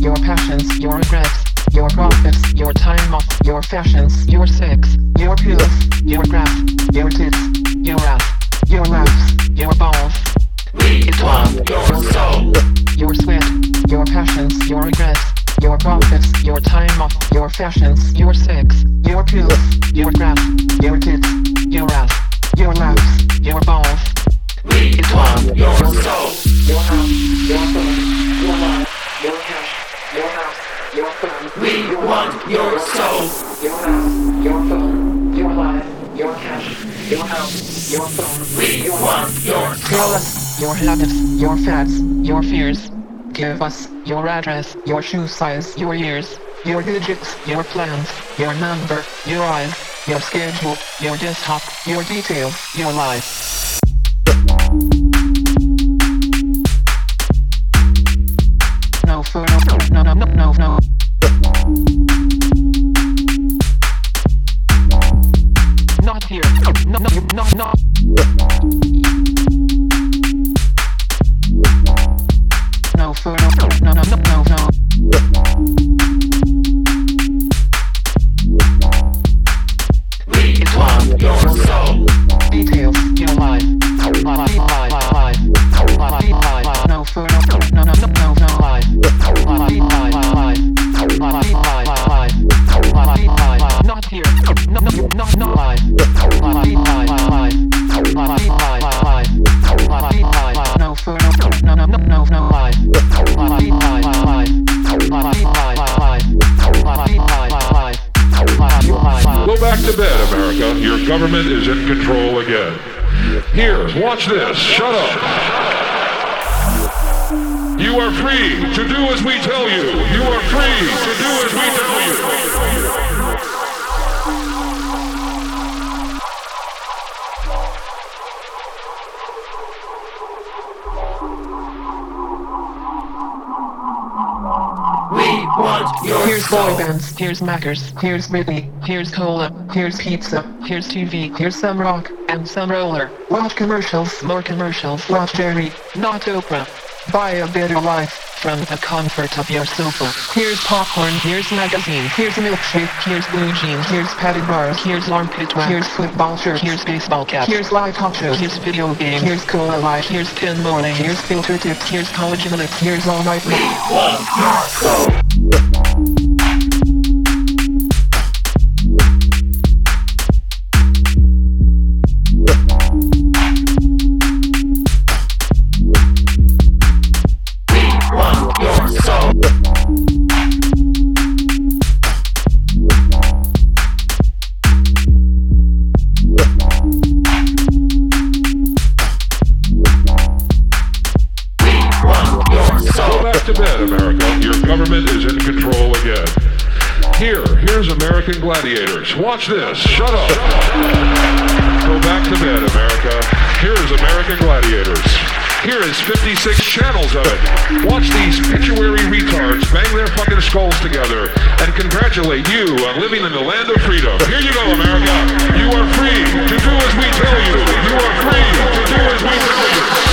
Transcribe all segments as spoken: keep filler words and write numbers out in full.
your passions, your regrets, your profits, your time off, your fashions, your sex, your pills, your grass, your tits, your ass, your laughs, your balls. We want your soul. Your sweat, your passions, your regrets, your profits, your time off, your fashions, your sex, your pills, your grass, your tits, your ass, your laughs, your balls. We want your soul. Your house, your phone, your life, your cash, your house, your phone. We want your soul. Your house, your phone, your life, your cash, your house, your phone. We want your Tell soul. us your habits, your fads, your fears. Give us your address, your shoe size, your years, your digits, your plans, your number, your eyes, your schedule, your desktop, your details, your life. No photo, no, no, no, no, no. Not here, no, no, no, no. No photo, no, no, no, no, no. We want your soul. Details, your life. Life, life, life, life. Life, life, no photo, no, no, no, no, no. Life, life, life, life. Life, life, life. Life, life, not here, no, no, no, no. Life, life, life, life. Life, life, life. Life, life, no photo, no, no, no, no, no. Life, life, life, life. Life, life, life. Life, life, life. Go back to bed, America. Your government is in control again. Here, watch this. Shut up. You are free to do as we tell you. You are free to do as we tell you. We want your Here's soul. boy bands, here's Mackers, here's Whitney, here's Cola, here's pizza, here's T V, here's some rock, and some roller. Watch commercials, more commercials, watch Jerry, not Oprah. Buy a better life from the comfort of your sofa. Here's popcorn, here's magazine, here's a milkshake, here's blue jeans, here's padded bars, here's armpit wax, here's football shirts, here's baseball caps, here's live talk shows, here's video games, here's Cola Light, here's Tin Morning, here's filter tips, here's collagen lips, here's all night We long. want your soul. We want your soul. We want your soul. Go back to bed, America. Your government is in control again. Here, here's American Gladiators. Watch this. Shut up. Go back to bed, America. Here's American Gladiators. Here is fifty-six channels of it. Watch these pituitary retards bang their fucking skulls together and congratulate you on living in the land of freedom. Here you go, America. You are free to do as we tell you. You are free to do as we tell you.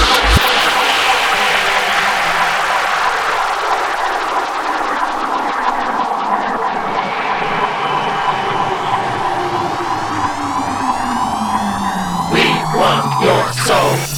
We want your soul.